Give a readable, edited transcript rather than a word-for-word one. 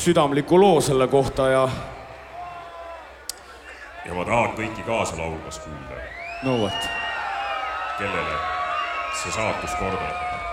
südamliku loo selle kohta ja ma tahan kõiki kaasa laulmas kuulda. No vot. Kellele see saatus kordab?